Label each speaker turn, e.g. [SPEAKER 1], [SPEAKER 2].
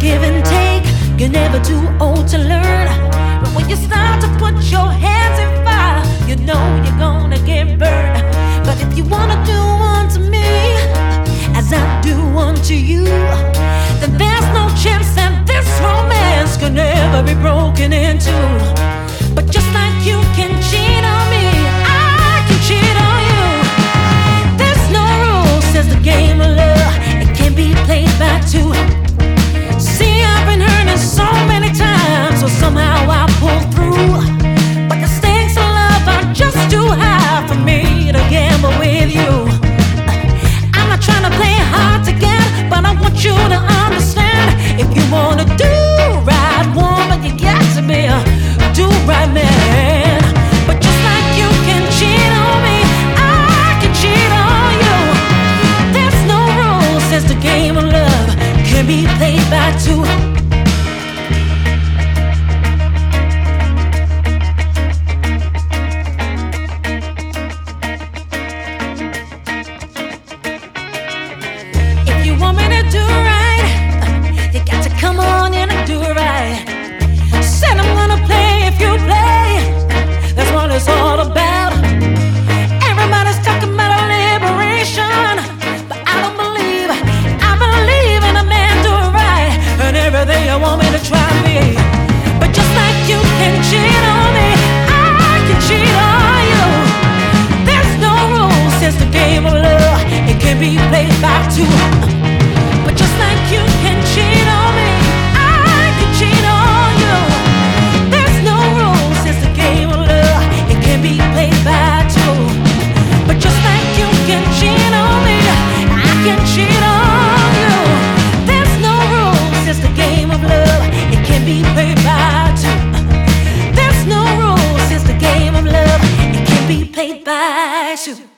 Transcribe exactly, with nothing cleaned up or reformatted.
[SPEAKER 1] give and take. You're never too old to learn. But when you start to put your hands in fire, you know you're gonna get burned. But if you wanna do unto me as I do unto you, then there's no chance that this romance could never be broken into. But just like you can cheat on me, I can cheat on you. There's no rules, says the game of love. It can be played by two. See, I've been hurting so many times, so somehow I pull through. But the stakes of love are just too high for me to gamble with you. I'm not trying to play hard to get, but I want you to understand. If you wanna do right, woman, you got to be a do right man. But just like you can cheat on me, I can cheat on you. There's no rules, says the game of love can be played by two. If you want me to do right, you got to come on in and do right. Said I'm gonna play if you play. That's what it's all about. Everybody's talking about a liberation, but I don't believe. I believe in a man doing right, and everything you want me to try me. But just like you can cheat on me, I can cheat on you. There's no rules, says the game of love. It can be played by two. But just like you can cheat on me, I can cheat on you. There's no rules, it's the game of love. It can be played by two. But just like you can cheat on me, I can cheat on you. There's no rules, it's the game of love. It can be played by two. There's no rules, it's the game of love. It can be played by two.